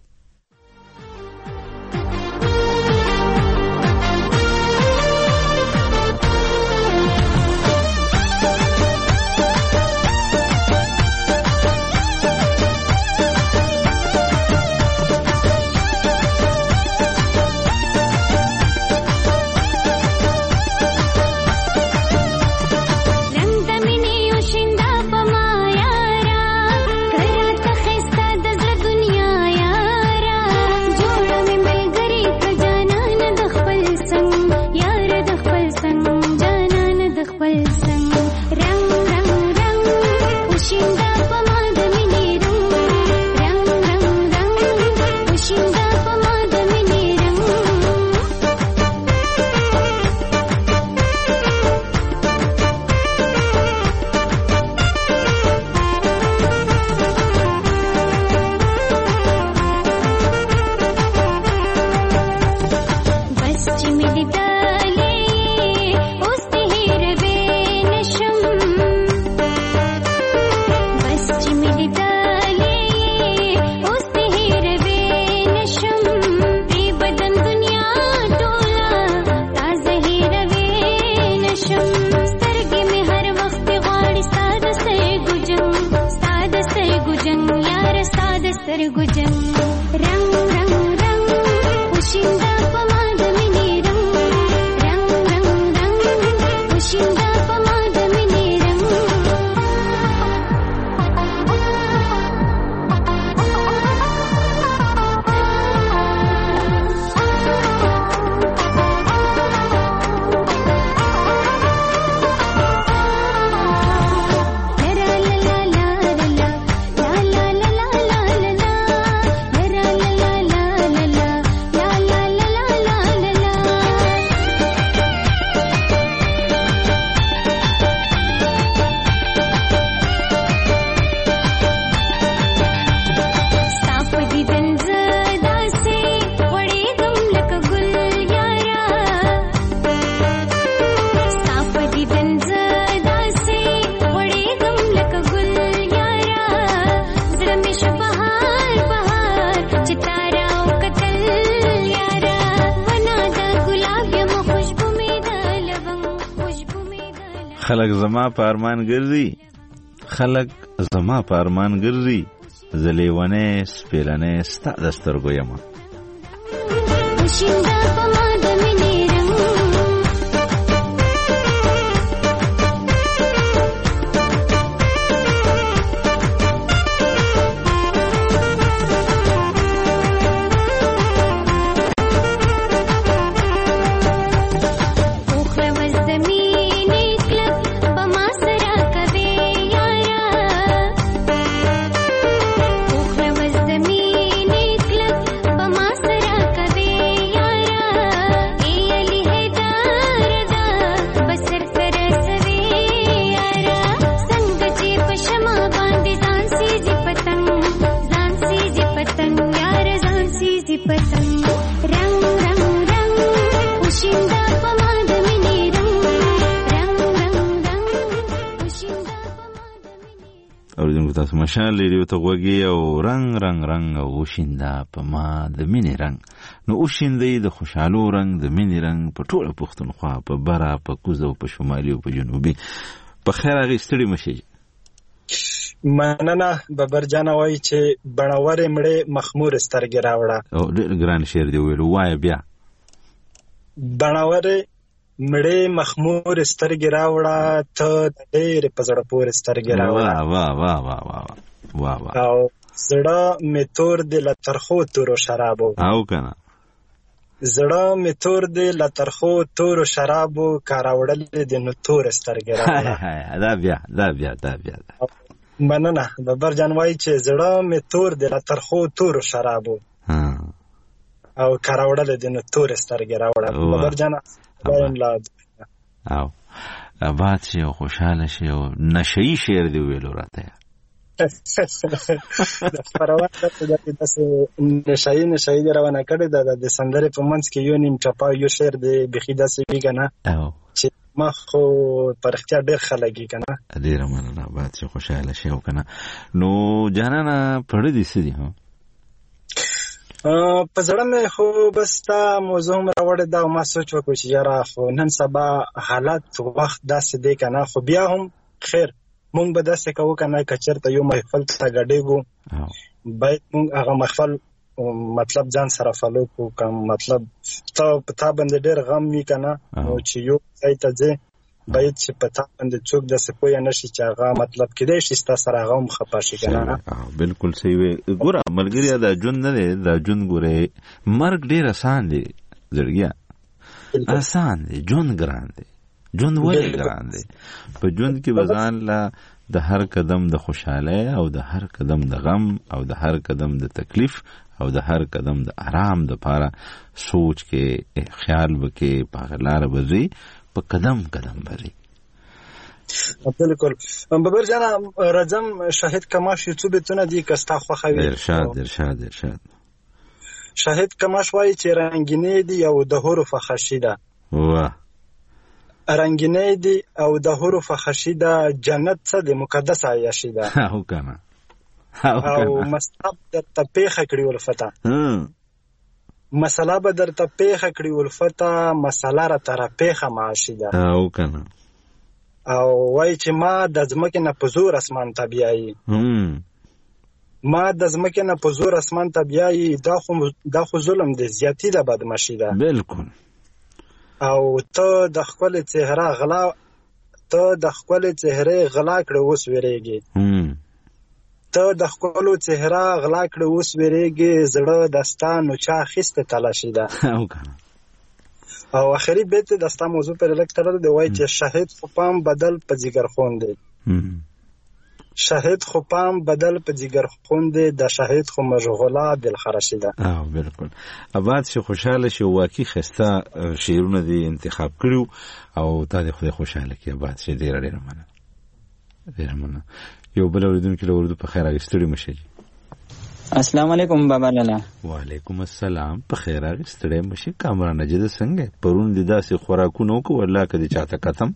Duniya خلق زما په ارمان ګرځي خلق زما په ارمان ګرځي زلیونه سپیلنه ستا د سترګو یما تاسو مشال لري ته غوږی او رنگ رنگ رنگ او وشیندا په ما د مینې رنگ نو وشیندې د خوشحالو رنگ د مینې رنگ په ټوله پښتونخوا په برا په کوزو په شمالي او په جنوبي په خیر هغه ستړي مشي مننه ببر جان وای چې بڼور مړې مخمور سترګې راوړه او ډېر ګران شعر دی ویلو وای بیا بڼور مړې مخمور سترګې راوړه ته ډېر په زړه پورې سترګې راوړه واه واه واه واه واه واه او زړه مې تور دی له ترخو تورو شرابو او کنه زړه مې تور دی له ترخو تورو شرابو کاراوړل دي نو تور سترګې راوړه دا بیا دا بیا دا بیا مننه ببر جان وای چې زړه مې تور دی له ترخو تورو شرابو او کاراوړل دي نو تور سترګې راوړه ببر جان او آباد شي او خوشحاله شي او نشئی شعر دی ویلو راته د فروان ته د نشئی نشئی روانه کړی د سندره په منځ کې یو نیم چپا یو شعر دی بخی داسې وی کنه چې ما خو پرختیا ډېر خلګي کنه ډېر مننه آباد شي خوشحاله شي او کنه نو جانانا پړې دي سدي ها په زړه مې خو بس تا موضوع راوړې دا ما سوچ وکړ چې یاره خو نن سبا حالات وخت داسې دی کنه خو بیا هم خیر مونږ به داسې کوو کنه که چېرته یو محفل ته ګډېږو باید مونږ هغه محفل مطلب ځان سره فالو کړو که مطلب ته په تا باندې ډېر غم وي کنه نو چې یو ځای ته ځې باید چې په تا باندې څوک داسې پوه نه شي چې هغه مطلب کېدای شي ستا سره هغه هم خفه شي که نه بلکل صحیح وی ګوره ملګري دا ژوند نه دی دا ژوند ګورې مرګ ډېر اسان دی زړګیا اسان دی ژوند ګران دی ژوند ولې ګران دی په ژوند کې به ځان له د هر قدم د خوشحالۍ او د هر قدم د غم او د هر قدم د تکلیف او د هر قدم د آرام د پاره سوچ کې خیال وکې په هغه لاره به ځې په قدم قدم بری بالکل ببر جانا رزم شاهد کماش یو څو بیتونه دي کستا خوخه وي ارشاد ارشاد ارشاد شاهد کماش وای چې رنگینې دي او د حروف خشیده واه رنگینې دي او د حروف خشیده جنت څه د مقدس عیاشیده او کنه او مستحب د تپیخه کړی ولفتا مساله به در ته پیخه کړی ولفته مساله را تر پیخه معاشیده او کنه او وای چې ما د ځمکې نه په زور اسمان ته بیایي ما د ځمکې نه په زور اسمان ته بیایي دا خو دا خو ظلم دی زیاتی ده بدمعشي ده بالکل او ته د خپل چهره غلا ته د خپل چهره غلا کړې اوس ویریږي ته د خپل چهره غلا کړې اوس ویریږي زړه دستانو چا خسته تلاشي ده او کنه او اخري بیت دستا موضوع پر الکترل دی وای چې شاهد خپام بدل په جګر خون دی شاهد خپام بدل په جګر خون دی د شاهد خو مشغوله دل خرشی ده او بالکل آباد شي خوشاله شي واقعي خسته شعرونه دي انتخاب کړو او تا دې خو خوشاله کې آباد شي ډیر ډیر مننه ډیر مننه یو بل اوریدونکو له اردو په خیر اګستړي مشه السلام علیکم بابا لالا وعلیکم السلام په خیر اګستړي مشه کامران نجد څنګه پرون د داسې خوراکونو کو والله کدي چاته ختم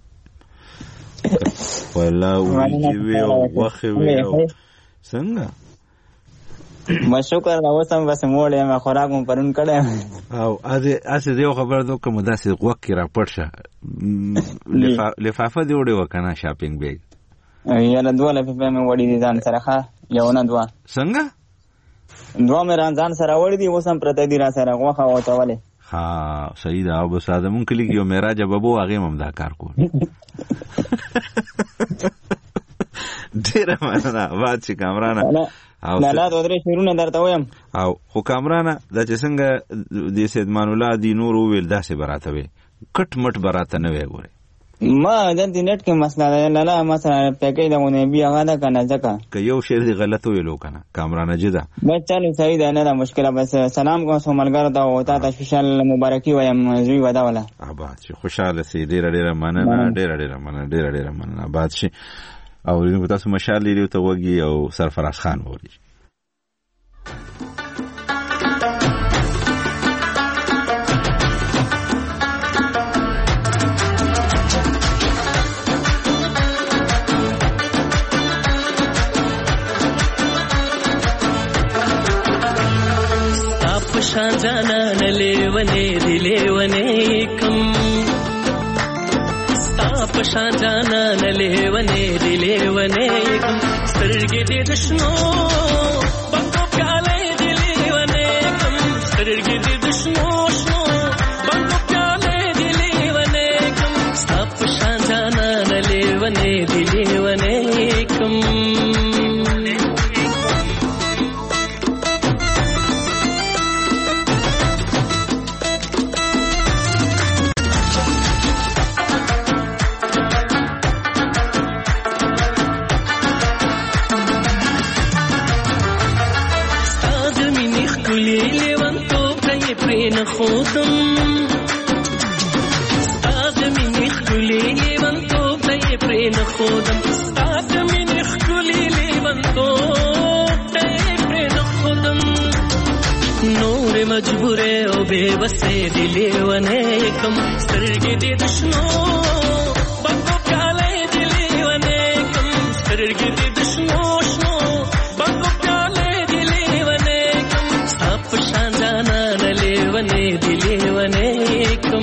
والله وی وی او وخه وی څنګه ما شکر دا اوس هم بس موړ یم خوراک مو پرون کړی او اسې دیو خبر دو کوم داسې غوږ کې را پټ شه لفافه دې وړې وکنه شاپینګ بیگ یاره دوه لفافې مې وړې دي ځان سره ښه یو نه دوه څنګه دوه مې ځان سره وړې دي اوس هم پرته دي را سره غوښه واچولې ها صحیح ده او بس ادمون کلی کې یو معراج بابو هغه هم دا کار کول ډیره مننه واد چې کامرانه او نه لا دوه درې شیرونه درته وایم او خو کامرانه دا چې څنګه د سیدمان الله دی نور ویل داسې براته وي کټ مټ براته نه وي ګوره ما د انټرنیټ کې مسله ده لاله مثلا پکې دا ونه بیا غاده کنه ځکه که یو شی دی غلط ویلو کنه کامرانه جدا بس چلو صحیح ده نه دا مشکله بس سلام کوم سو ملګر دا او تا تشوشل مبارکي وایم زوی ودا ولا آباد شي خوشاله سي ډیر ډیر مننه ډیر ډیر مننه ډیر ډیر مننه آباد شي او نو تاسو مشال لري ته وږي او سرفراز خان ووري شان جانا نلیونے دلیونے کم ستاپ شان جانا نلیونے دلیونے کم سترگی دی دشنو بندو پیالے دلیونے کم سترگی دی دشنو شنو بندو پیالے دلیونے کم ستاپ شان جانا نلیونے دلیونے کم خودم ستاد منی خلی لیوان تو تای پرین خودم ستاد منی خلی لیوان تو تای پرین خودم نور مجبوره او بے بسه دی لیوانه کم سترگی دی دشنو بندو پیاله دی لیوانه کم سترگی دی دشنو شنو بندو پیاله دی لیوانه کم سپ شان جانا لیونے دلیونے کم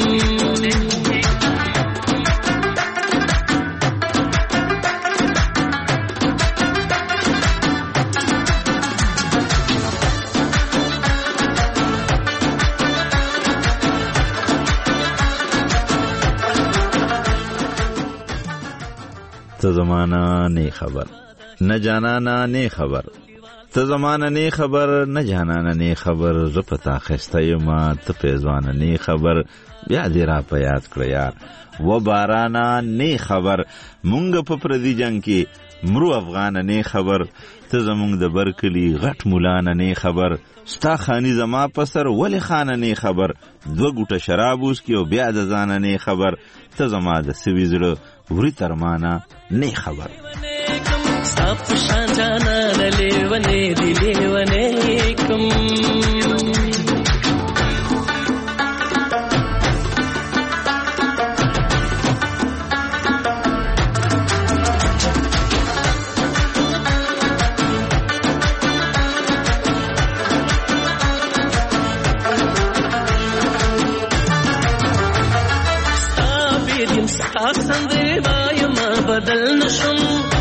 تو زمانہ نہیں خبر نہ جانانا نہیں خبر ته زمانه نه خبر نه جانانه نه خبر زه پتا خسته یم ته پیزوانه نه خبر بیا دې را په یاد کړ یار و بارانا نه خبر مونږ په پردي جنگ کې مرو افغان نه خبر ته زمونږ د برکلی غټ مولانه نه خبر ستا خاني زما پسر ولی خانه نه خبر دو ګوټه شراب اوس کې او بیا د ځانه نه خبر ته زما د سوي زړه وري ترمانه نه خبر سپ شان جانا لیونے دلیونے کم ستا بیدیم ستا سندر بایم بدل نشم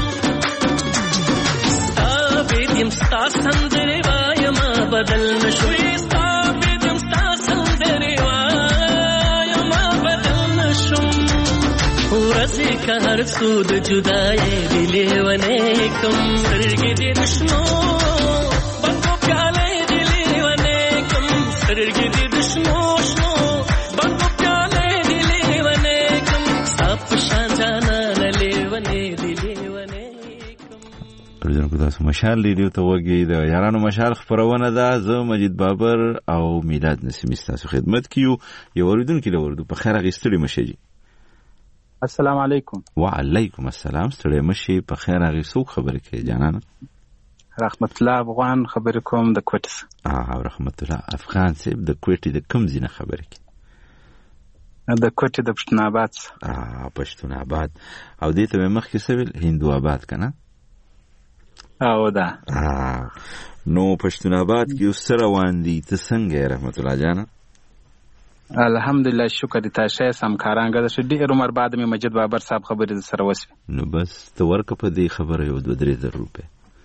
ستا سندر وایم بدل نشوی ستا بیدم ستا سندر وایم بدل نشم ورسی که هر سود جدای دلیونے کم سرگی دی دشنو بندو پیالے دلیونے کم سرگی دی دشنو شنو بندو پیالے دلیونے کم سپ شان جانا نلیونے دلیونے پرځنه تاسو مشال لیدو ته وګي د یارانو مشال خبرونه ده زه مجید بابر او میلاد نسیمی تاسو خدمت کیو یو وردون کې وردو په خیر غیستړي مشي السلام علیکم وعلیکم السلام ستړي مشي په خیر غیسو خبرې کوي جانانه رحمت الله افغان خبرې کوم د کوټس اه رحمت الله افغان سیب د کوټې د کم زینه خبرې کوي د کوټې د پښتون آباد اه پښتون آباد او دې ته مخکې سویل هندو آباد کنه او دا نو پښتون آباد کې اوس څه روان دي؟ ته څنګه یې رحمت الله جانه؟ الحمدلله شکر دی. تاسو یې سمکارانګه د ډېر عمر بعد مې مجید بابر صاحب خبرې سره وسوي. نو بس ته ورکه په دې خبره یو دوه درې زره روپۍ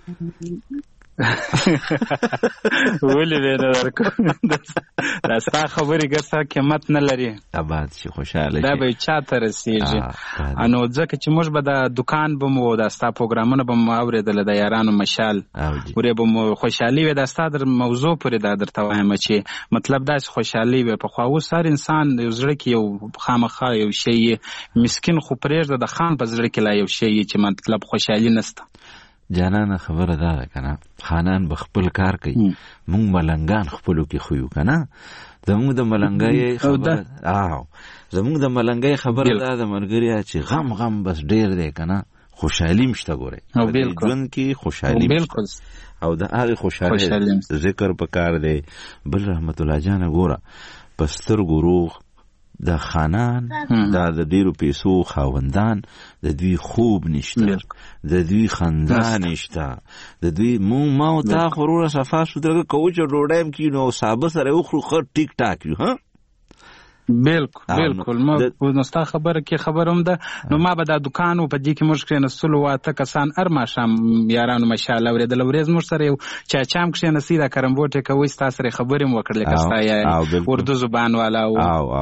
ولې دې نه درکوم؟ دا ستا خبرې ګرڅه قیمت نه لري. آباد شي خوشحاله دا به چا ته رسېږي. نو ځکه چې موږ به د دکان به مو دا ستا پروګرامونه به مو اورېدله د یارانو مشال ورې به مو خوشحالي وي. دا ستا در موضوع پورې دا درته وایم چې مطلب داسې خوشحالي وي. پخوا اوس هر انسان یو زړه کې یو خامخا یو شی مسکین خو پرېږده د خان په زړه کې لا یو شی چې مطلب خوشحالي نسته. جانانه خبره دا ده کنه، خانان به خپل کار کوي، مونږ ملنګان خپلو کې خویو کنه. زمونږ د ملنګۍ خبره آو زمونږ د ملنګۍ خبره دا ده ملګریا چې غم غم بس ډیر دی کنه، خوشحالي مشته ګوره ژوند کې خوشحالي او د هغې خوشحالي ذکر پکار دی. بل رحمت الله جانه ګوره په سترګو روغ د خانان دا د ډیرو پیسو خاوندان د دوی خوب نشته، د دوی خندا نشته، د دوی مو ما او تا خورونه صفا سوتره کوو چې ډوډۍ هم کینو او سابه سره وخورو ښه ټیک ټاک یو. ها بالکل بالکل ما نو ستا خبره کې خبر هم ده. نو ما به دا دکان و په دې کې موږ کښېنستلو واته کسان هر ماښام یارانو مشاله اورېدله. ورځ موږ سره یو چاچا هم کښېنستي دا کرمبوټ یې کوئ ستا سره یې خبرې هم وکړلې که ستا یا اردو زبان والا و.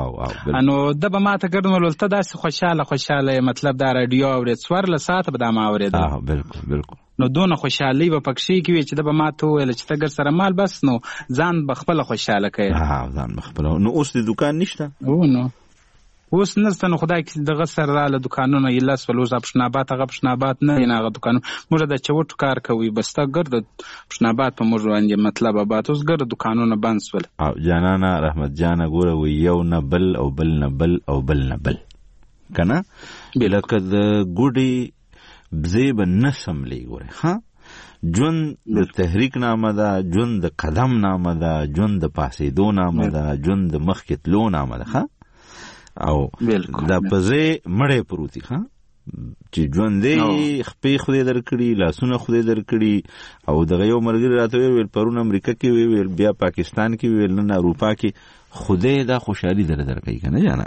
نو ده به ما ته ګرځولل ته داسې خوشحاله خوشحاله مطلب دا راډیو اورېد څوارلس ساعته به دا ما اورېدل. بالکل بالکل نو دونه خوشحالي به پکښې کې وي چې ده به ما ته وویل چې ته ګر سره مال بس نو ځان به خپله خوشحاله کوې. ځان به خپله. نو اوس د دکان نشته؟ او نو اوس نسته. نو خدای کې دغه سره راله دکانونه یې لس ول. اوس پښناباد هغه پښناباد نه دی، هغه دکانونه موږ د چوټو کار کوي بس ته ګرد پښناباد په موږ باندې مطلب آباد اوس ګرد دکانونه بند سول. او جانانه رحمت جانه ګوره وی یو نه بل او بل نه بل او بل نه بل کنه لکه د ګوډي بزی به نسم لی گوره. ها جون د تحریک نامه ده، جون د قدم نامه ده، جون د پاسېدو نامه ده، جون د مخکې تلو نامه ده. ها او دا پزی مړی پروتي. ها چې ژوند دی خپې خدای درکړي، لاسونه خدای درکړي. او دغه یو ملګري راته ویل پرون امریکا کې ویل بیا پاکستان کې ویل نن اروپا کې خدای دا خوشحالي در درکوي کنه جانا.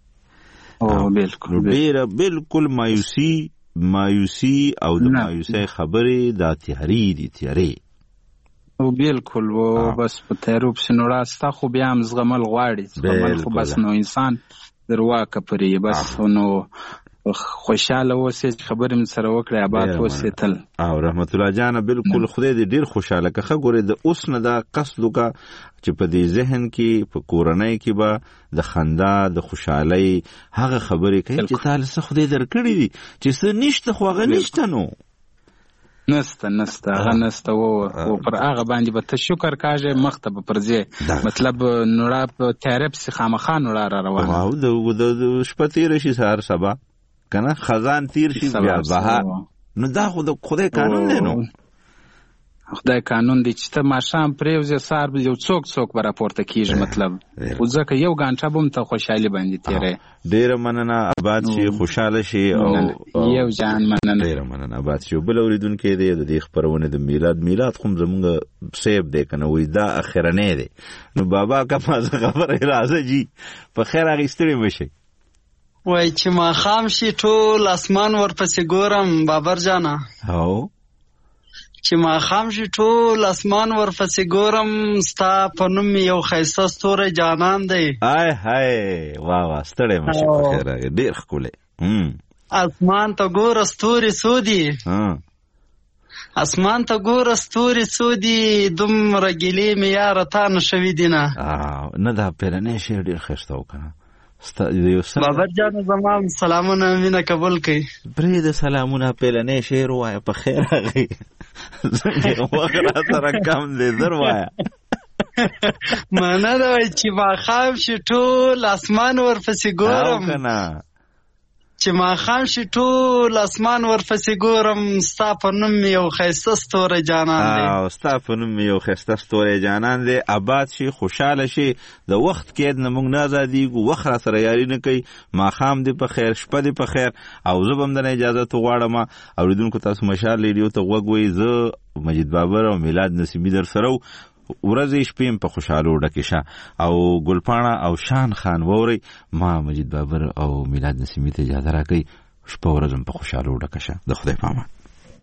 او بالکل ډیره بالکل مایوسی مایوسی او د مایوسی خبرې دا تیاری دي تیاری. او بالکل و بس په تیارو پسې نو راسته خو بیا هم زغمل غواړي. زغمل خو بس نو انسان درواکه پرې بس نو خوشاله اوسې چې خبرې م سره وکړې آباد اوسې تل. او رحمت الله جانه بالکل خدای دې ډېر خوشحاله کړه. ګورې د اوس نه دا قصد وکړه چې په دې ذهن کې په کورنۍ کې به د خندا د خوشحالۍ هغه خبرې کوي چې تاله څه خدای درکړي دي چې څه نشته خو هغه نشته. نو نسته نسته هغه نسته و پر هغه باندې به ته شکر کاږې مخ ته به پر ځې مطلب نوړه په تیاره پسې خامخا نوړه را روانه. او د شپه تېره شي سهار سبا کنه خزان تیر شي بیا بهار. نو دا خو د خدای قانون دی. نو خدای قانون دی چې ته ماښام پرېوځې سهار یو څوک څوک به راپورته کېږي مطلب خو ځکه یو ګانټه به هم ته خوشحالي باندې تېروې. ډېره مننه آباد شي خوشحاله شي. او یو جان مننه ډېره مننه آباد شي. بل اورېدونکی دی د دې خپرونې د میلاد میلاد خو زمونږ صیب دی که نه وایي دا اخرنی دی. نو بابا که مازه خبره راځه جي په خیر اخیستلې به شي. وای چې ماښام شي ټول اسمان ورپسې ګورم بابر جانه. او چې ماښام شي ټول اسمان ورپسې ګورم ستا په نوم یو ښایسته ستوری جانان دی. آی های واه واه ستړی مه شي په خیر راغی ډېر ښکلی. اسمان ته ګوره ستوري څو دي، اسمان ته ګوره ستوري څو دي، دومره ګیلې مې یاره تا نه شوي دي نه. نه دا پیرنی شعر ډېر ښایسته و که نه. بابر جانو زما سلامونه مینه قبول کړئ. پرېږده سلامونه پیلنی شعر ووایه په خیر راغی. وخت را سره کم دی زر وایه. مننه ده وایي چې ماښام شي ټول اسمان ورپسې ګورم چې ما خام شي ټول اسمان ورپسې ګورم ستا په نوم یو ښایسته ستوری جانان دی او ستا په نوم یو ښایسته ستوری جانان دی آباد شي خوشحاله شي د وخت قید نه موږ نه ازادیږو وخت را سره یاري نه کوي ماښام دې په خیر شپه دې په خیر او زه به هم دنه اجازت غواړم اورېدونکو تاسو مشال ریډیو ته غوږ وئ زه مجید بابر او میلاد نصیبي در سره ورځې شپې په خوشحالو ډکې شه او ګلپاڼه او شان خان ووري ما مجید بابر او میلاد نصیبي ته اجازه راکړئ شپه ورځ هم په خوشحالو ډکه شه د خدای په امان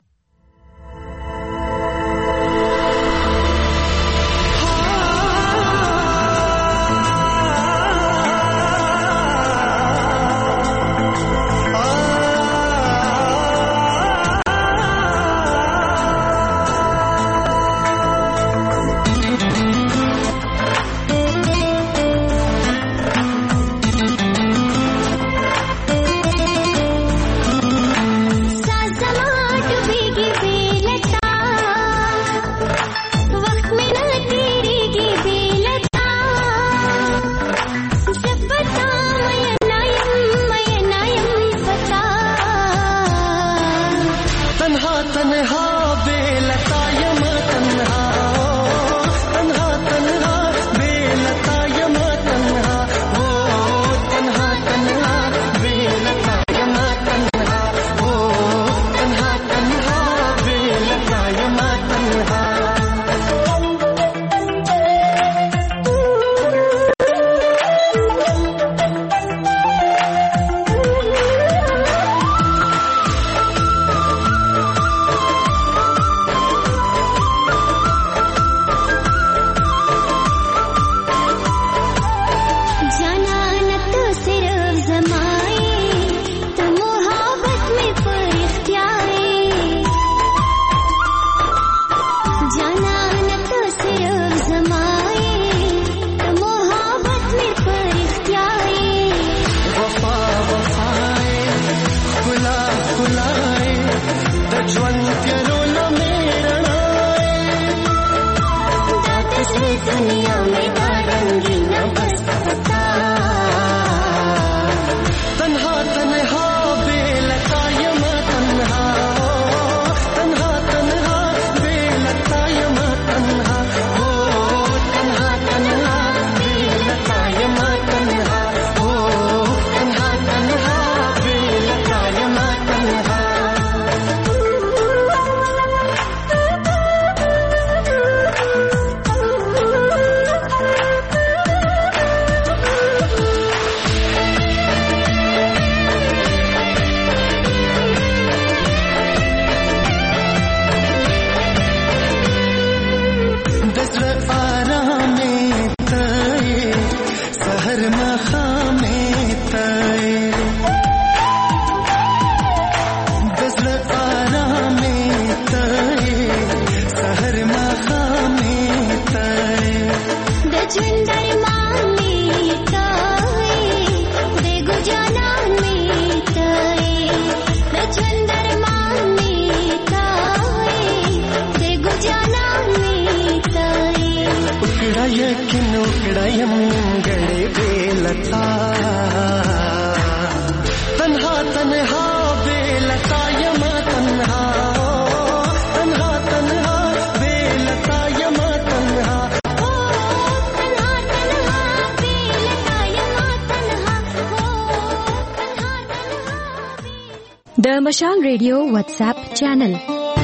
د مشال ریډیو واتس اپ چینل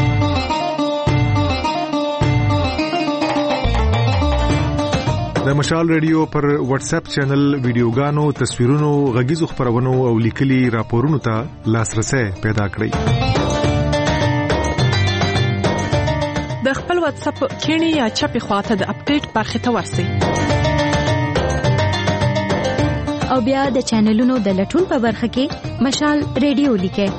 د مشال ریډیو پر واتس اپ چینل ویډیوګانو تصویرونو غږیزو خبرونو او لیکلي راپورونو ته لاسرسي پیدا کړئ د خپل واتس اپ کینی یا چپی خواته د اپډیټ برخه ته ورسئ او بیا د چینلونو د لټون په برخه کې مشال ریډیو لیکئ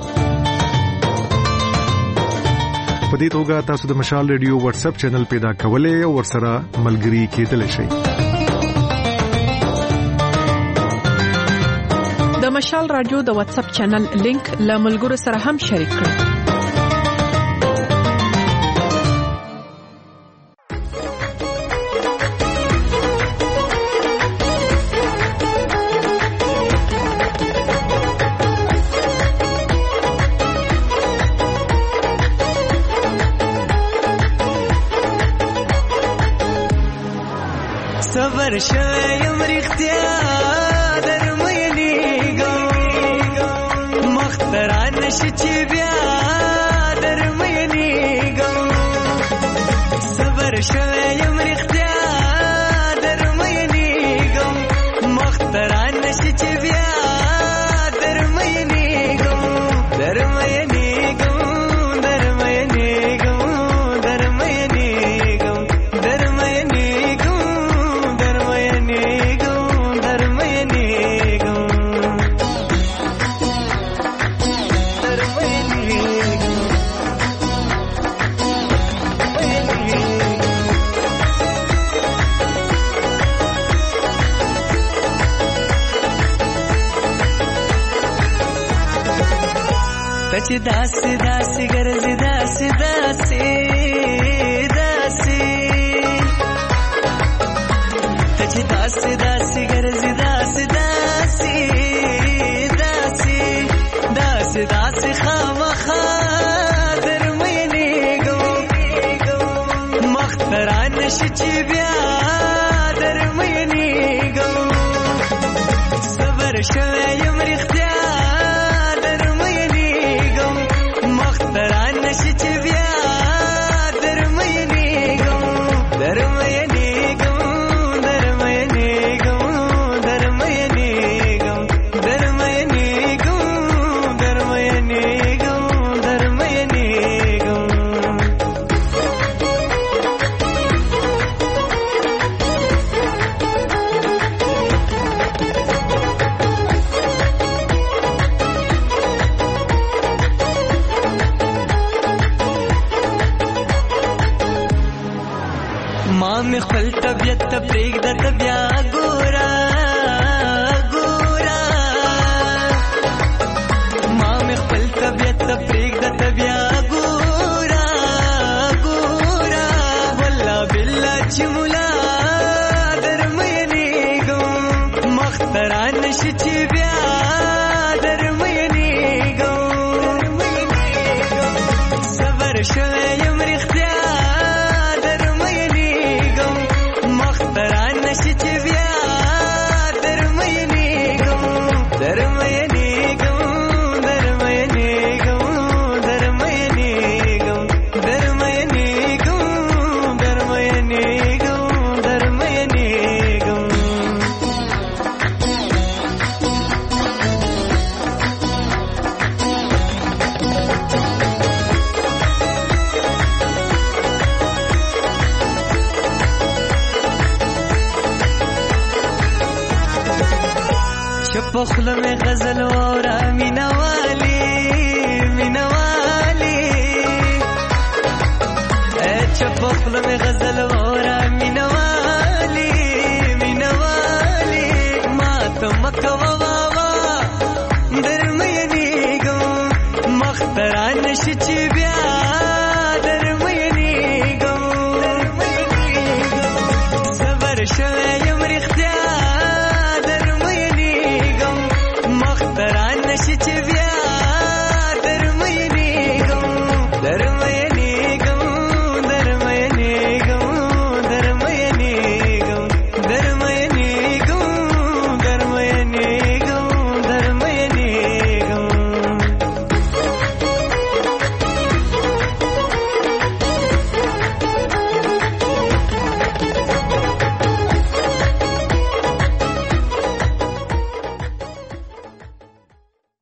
په دې توګه تاسو د مشال ریډیو واتس اپ چینل پیدا کولای او ورسره ملګري کېدلی شئ د مشال رادیو د واتس اپ چینل لینک له ملګرو سره هم شریک کړئ صبر شوی یم رښتیا درمینېږم مخترا نشي چې بیا درمینېږم صبر شوی یم رښتیا درمینېږم مخترا نشي چې بیا درمینېږم درمینېږم درمینېږم درمینېږم درمینېږم درمینېږم درمینېږم چې داسې داسې ګرځي داسې داسې داسې ته چې داسې داسې ګرځي داسې داسې داسې داسې داسې خامخا درمینېږم مخترا نشي چې بیا درمینېږم صبر شوی یم رښتیا مخترا نشي چې بیا درمینېږم درمینېږم درمینېږم درمینېږم درمینېږم درمینېږم درمینېږم ما مې خپل طبیعت ته پرېږده ته بیا ګوره ګوره ما مې خپل طبیعت ته پرېږده ته بیا ګوره ګوره والله بالله چې ملا درمینېږم مخترا نشي چې بیا درمینېږم صبر شوی یم رښتیا مخترا نشي چې بیا درمینېږم درمینېږم درمینېږم درمینېږم درمینېږم درمینېږم درمینېږم پخله میں غزل اور مینا والی مینا والی اے چپخله میں غزل اور مینا والی مینا والی ما ته مکوا واوا درمینېږم مخترا نشي چې بیا درمینېږم صبر شوی یم رښتیا مخترا نشي چې